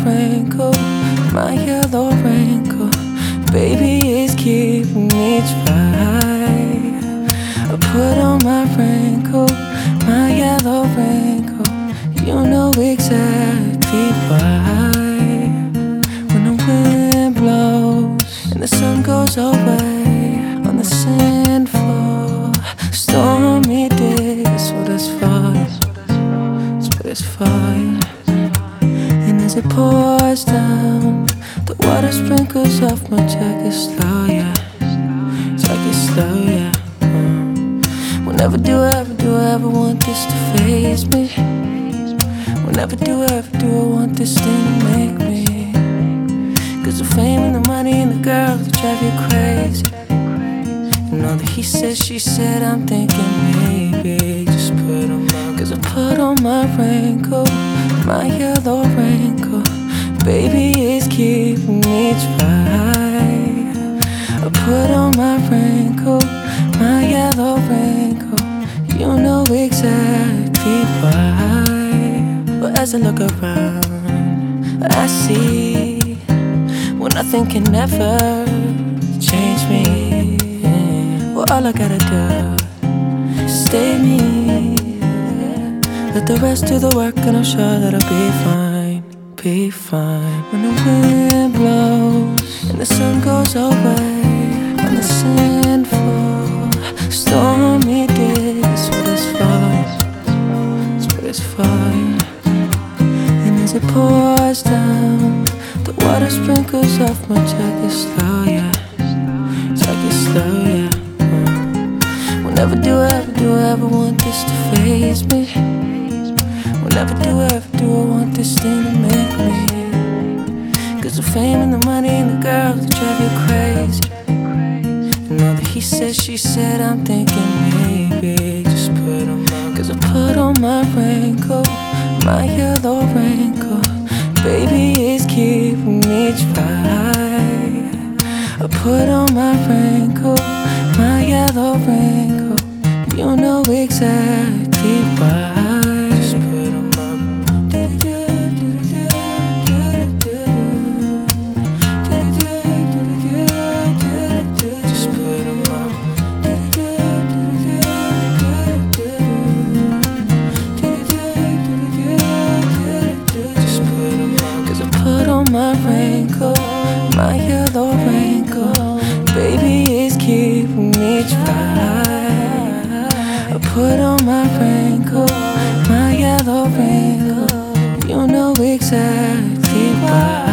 raincoat, my yellow raincoat. Baby, it's keeping me dry. I put on my raincoat, my yellow raincoat. You know exactly why. When the wind blows and the sun goes away on the sand floor, stormy days, what is fire? That's what it's fire. And as it pours down, the water sprinkles off my jacket slow, yeah. Jacket slow, yeah. Whenever do I ever want this to faze me? Whenever do I want this thing to make me? Cause the fame and the money and the girls that drive you crazy. And all the he said, she said, I'm thinking maybe just put on my. Cause I put on my raincoat, my yellow raincoat. Baby, it's keeping me dry. I put on my raincoat, my yellow raincoat. You know exactly why. But as I look around, I see, well, nothing can ever change me. Well, all I gotta do is stay me. Let the rest do the work and I'm sure that I'll be fine, be fine. When the wind blows and the sun goes away on the sand floor, stormy days, what is fire? That's what it's fire. And as it pours down, the water sprinkles off my jacket slow, yeah. Jacket slow, yeah. Whenever do I ever want this to faze me? Whenever do I want this thing to make me? Cause the fame and the money and the girls that drive you crazy. And all the he said, she said, I'm thinking maybe just put on my. Cause I put on my raincoat, my yellow raincoat. Baby, it's keeping me dry. I put on my raincoat, my yellow raincoat. You know exactly why. Just put on my. Just put on my. Just put on my. Cause I put on my raincoat, my yellow raincoat. Baby, it's keeping me dry. I put on my raincoat, my yellow raincoat. You know exactly why.